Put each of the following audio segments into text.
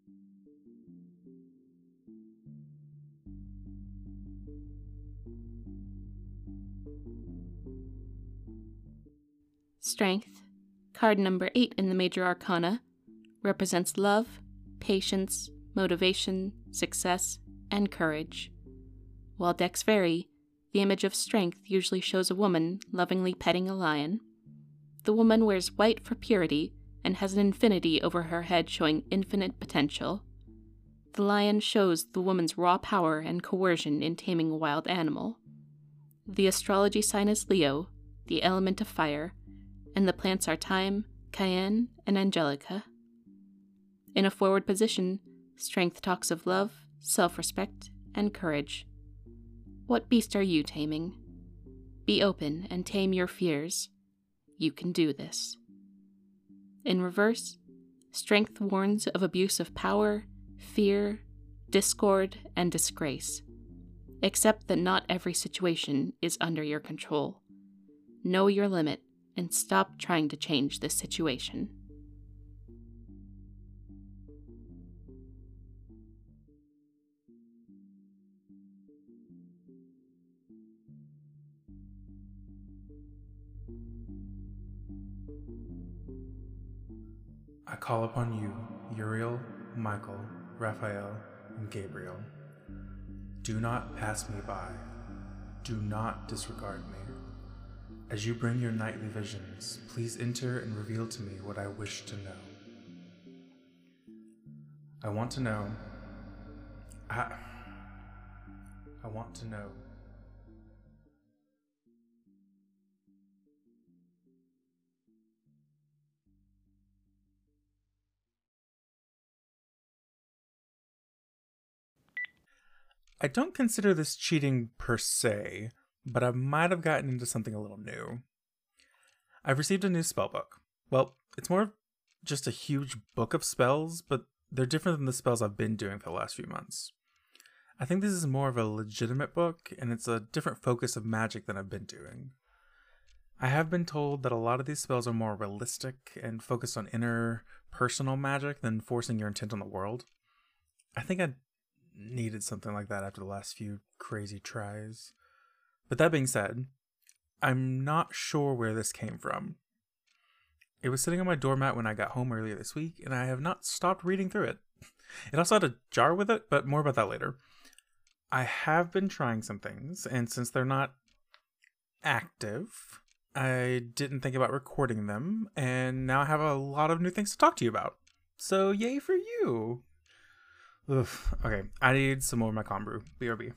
Strength, card number 8 in the Major Arcana, represents love, patience, motivation, success, and courage. While decks vary, the image of strength usually shows a woman lovingly petting a lion. The woman wears white for purity and has an infinity over her head showing infinite potential. The lion shows the woman's raw power and coercion in taming a wild animal. The astrology sign is Leo, the element of fire, and the plants are thyme, cayenne, and angelica. In a forward position, strength talks of love, self-respect, and courage. What beast are you taming? Be open and tame your fears. You can do this. In reverse, strength warns of abuse of power, fear, discord, and disgrace. Accept that not every situation is under your control. Know your limit and stop trying to change this situation. I call upon you, Uriel, Michael, Raphael, and Gabriel. Do not pass me by. Do not disregard me. As you bring your nightly visions, please enter and reveal to me what I wish to know. I want to know. I want to know. I don't consider this cheating per se, but I might have gotten into something a little new. I've received a new spellbook. Well, it's more just a huge book of spells, but they're different than the spells I've been doing for the last few months. I think this is more of a legitimate book, and it's a different focus of magic than I've been doing. I have been told that a lot of these spells are more realistic and focused on inner, personal magic than forcing your intent on the world. I think I needed something like that after the last few crazy tries. But that being said, I'm not sure where this came from. It was sitting on my doormat when I got home earlier this week, and I have not stopped reading through it. It also had a jar with it, but more about that later. I have been trying some things, and since they're not active, I didn't think about recording them, and now I have a lot of new things to talk to you about. So yay for you! Oof. Okay, I need some more of my calm brew. BRB.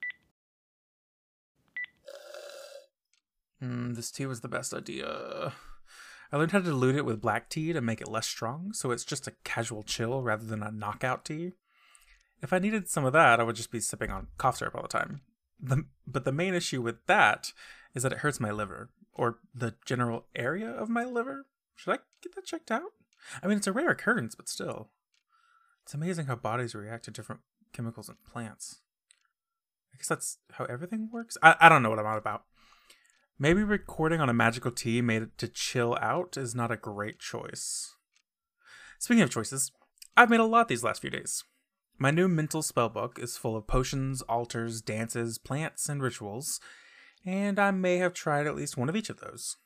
This tea was the best idea. I learned how to dilute it with black tea to make it less strong, so it's just a casual chill rather than a knockout tea. If I needed some of that, I would just be sipping on cough syrup all the time. But the main issue with that is that it hurts my liver, or the general area of my liver. Should I get that checked out? I mean, it's a rare occurrence, but still. It's amazing how bodies react to different chemicals in plants. I guess that's how everything works? I don't know what I'm on about. Maybe recording on a magical tea made to chill out is not a great choice. Speaking of choices, I've made a lot these last few days. My new mental spellbook is full of potions, altars, dances, plants, and rituals, and I may have tried at least one of each of those.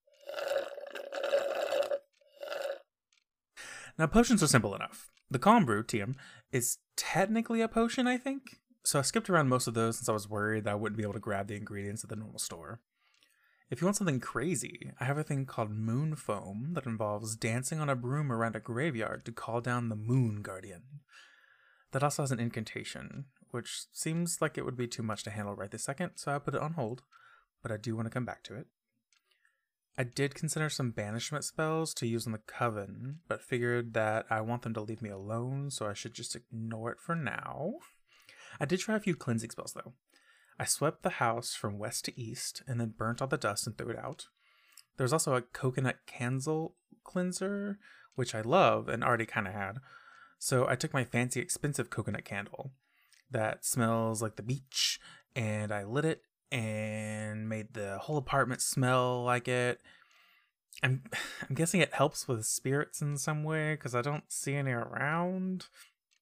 Now, potions are simple enough. The Calm Brew, TM, is technically a potion, I think, so I skipped around most of those since I was worried that I wouldn't be able to grab the ingredients at the normal store. If you want something crazy, I have a thing called Moon Foam that involves dancing on a broom around a graveyard to call down the Moon Guardian. That also has an incantation, which seems like it would be too much to handle right this second, so I put it on hold, but I do want to come back to it. I did consider some banishment spells to use on the Coven, but figured that I want them to leave me alone, so I should just ignore it for now. I did try a few cleansing spells, though. I swept the house from west to east, and then burnt all the dust and threw it out. There was also a coconut candle cleanser, which I love and already kind of had. So I took my fancy expensive coconut candle that smells like the beach, and I lit it and made the whole apartment smell like it. I'm guessing it helps with spirits in some way because I don't see any around.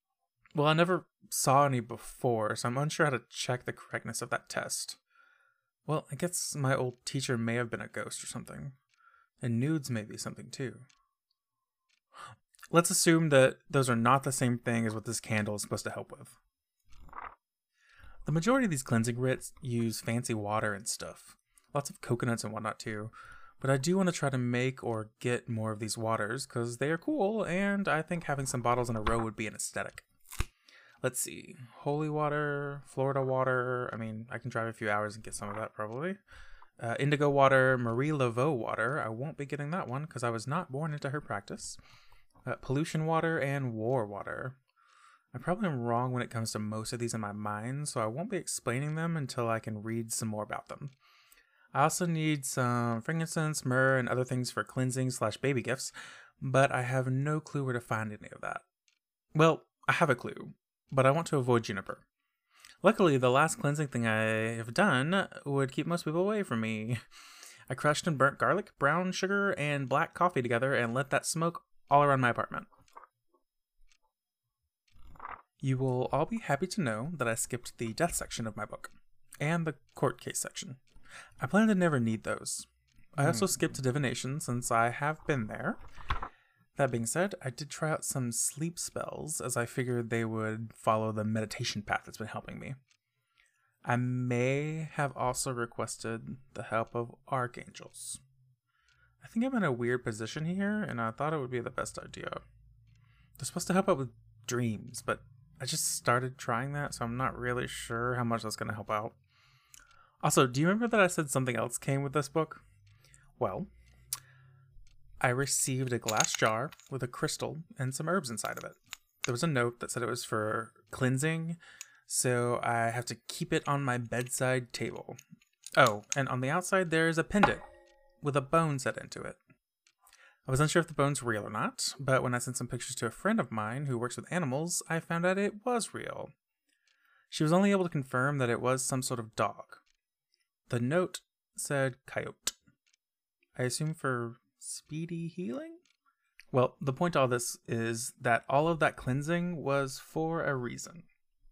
Well, I never saw any before, so I'm unsure how to check the correctness of that test. Well, I guess my old teacher may have been a ghost or something. And nudes may be something too. Let's assume that those are not the same thing as what this candle is supposed to help with. The majority of these cleansing writs use fancy water and stuff. Lots of coconuts and whatnot too. But I do want to try to make or get more of these waters because they are cool, and I think having some bottles in a row would be an aesthetic. Let's see. Holy water, Florida water. I mean, I can drive a few hours and get some of that probably. Indigo water, Marie Laveau water. I won't be getting that one because I was not born into her practice. Pollution water and war water. I probably am wrong when it comes to most of these in my mind, so I won't be explaining them until I can read some more about them. I also need some frankincense, myrrh, and other things for cleansing/baby gifts, but I have no clue where to find any of that. Well, I have a clue, but I want to avoid juniper. Luckily, the last cleansing thing I have done would keep most people away from me. I crushed and burnt garlic, brown sugar, and black coffee together and let that smoke all around my apartment. You will all be happy to know that I skipped the death section of my book, and the court case section. I plan to never need those. I also skipped divination since I have been there. That being said, I did try out some sleep spells as I figured they would follow the meditation path that's been helping me. I may have also requested the help of archangels. I think I'm in a weird position here, and I thought it would be the best idea. They're supposed to help out with dreams, but I just started trying that, so I'm not really sure how much that's going to help out. Also, do you remember that I said something else came with this book? Well, I received a glass jar with a crystal and some herbs inside of it. There was a note that said it was for cleansing, so I have to keep it on my bedside table. Oh, and on the outside there's a pendant with a bone set into it. I was unsure if the bone's real or not, but when I sent some pictures to a friend of mine who works with animals, I found out it was real. She was only able to confirm that it was some sort of dog. The note said coyote. I assume for speedy healing? Well, the point of all this is that all of that cleansing was for a reason.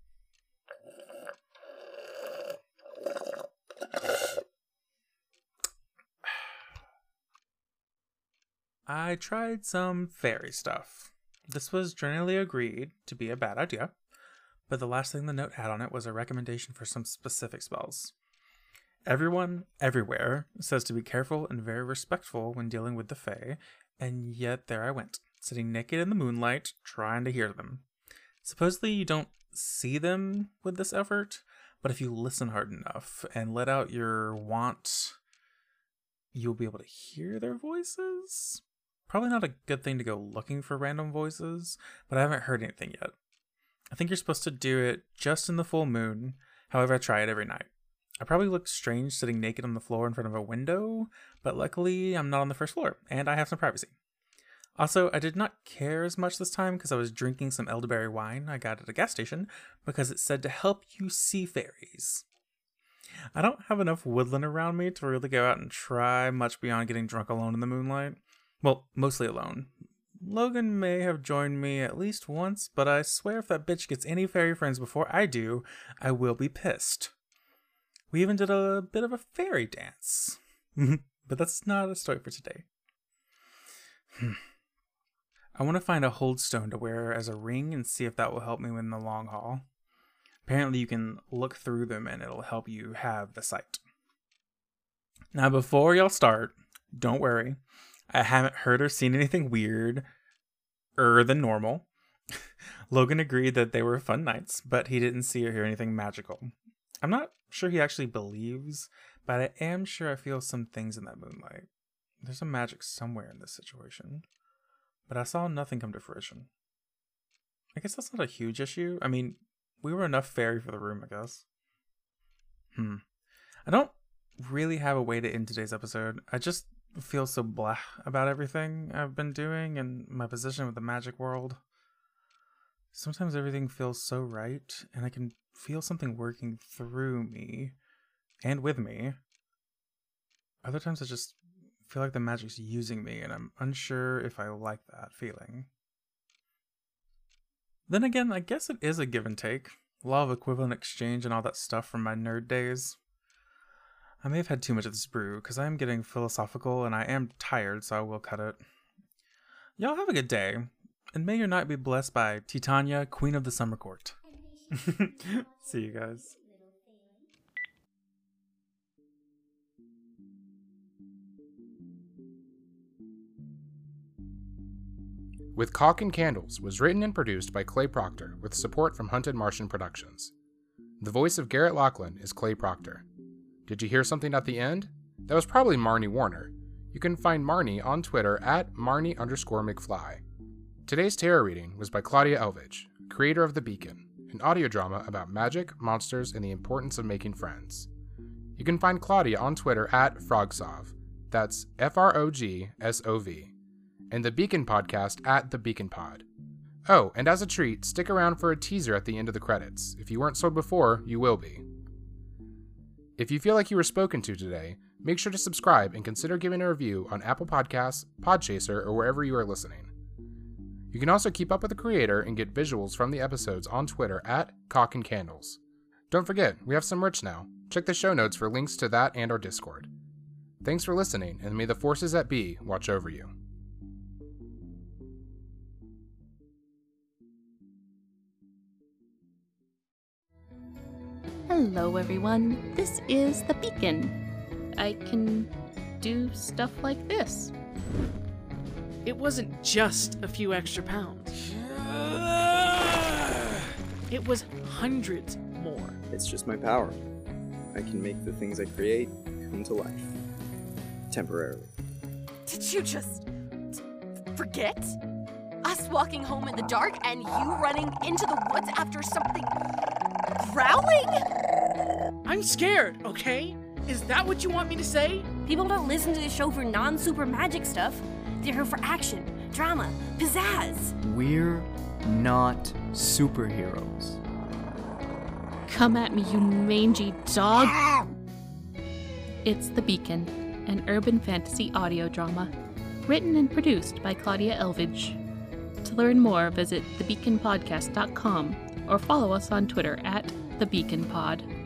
I tried some fairy stuff. This was generally agreed to be a bad idea, but the last thing the note had on it was a recommendation for some specific spells. Everyone, everywhere, says to be careful and very respectful when dealing with the Fae, and yet there I went, sitting naked in the moonlight, trying to hear them. Supposedly you don't see them with this effort, but if you listen hard enough and let out your want, you'll be able to hear their voices? Probably not a good thing to go looking for random voices, but I haven't heard anything yet. I think you're supposed to do it just in the full moon, however I try it every night. I probably look strange sitting naked on the floor in front of a window, but luckily I'm not on the first floor, and I have some privacy. Also, I did not care as much this time because I was drinking some elderberry wine I got at a gas station because it said to help you see fairies. I don't have enough woodland around me to really go out and try much beyond getting drunk alone in the moonlight. Well, mostly alone. Logan may have joined me at least once, but I swear if that bitch gets any fairy friends before I do, I will be pissed. We even did a bit of a fairy dance. But that's not a story for today. I want to find a hold stone to wear as a ring and see if that will help me in the long haul. Apparently you can look through them and it'll help you have the sight. Now before y'all start, don't worry. I haven't heard or seen anything weird than normal. Logan agreed that they were fun nights, but he didn't see or hear anything magical. I'm not sure he actually believes, but I am sure I feel some things in that moonlight. There's some magic somewhere in this situation, but I saw nothing come to fruition. I guess that's not a huge issue. I mean, we were enough fairy for the room, I guess. I don't really have a way to end today's episode. I just feel so blah about everything I've been doing and my position with the magic world. Sometimes everything feels so right, and I can feel something working through me and with me. Other times I just feel like the magic's using me, and I'm unsure if I like that feeling. Then again, I guess it is a give and take. Law of equivalent exchange and all that stuff from my nerd days. I may have had too much of this brew, because I am getting philosophical and I am tired, so I will cut it. Y'all have a good day, and may your night be blessed by Titania, Queen of the Summer Court. See you guys. With Caulk and Candles was written and produced by Clay Proctor with support from Hunted Martian Productions. The voice of Garrett Lachlan is Clay Proctor. Did you hear something at the end? That was probably Marnie Warner. You can find Marnie on Twitter at Marnie_McFly. Today's tarot reading was by Claudia Elvidge, creator of The Beacon, an audio drama about magic, monsters, and the importance of making friends. You can find Claudia on Twitter at Frogsov. That's FROGSOV. And the Beacon podcast at The Beacon Pod. Oh, and as a treat, stick around for a teaser at the end of the credits. If you weren't sold before, you will be. If you feel like you were spoken to today, make sure to subscribe and consider giving a review on Apple Podcasts, Podchaser, or wherever you are listening. You can also keep up with the creator and get visuals from the episodes on Twitter at Caulk and Candles. Don't forget, we have some merch now. Check the show notes for links to that and our Discord. Thanks for listening, and may the forces that be watch over you. Hello everyone, this is The Beacon. I can do stuff like this. It wasn't just a few extra pounds. It was hundreds more. It's just my power. I can make the things I create come to life. Temporarily. Did you just forget? Us walking home in the dark and you running into the woods after something growling? I'm scared, okay? Is that what you want me to say? People don't listen to the show for non-super magic stuff. They're here for action, drama, pizzazz. We're not superheroes. Come at me, you mangy dog! It's The Beacon, an urban fantasy audio drama, written and produced by Claudia Elvidge. To learn more, visit thebeaconpodcast.com or follow us on Twitter at thebeaconpod.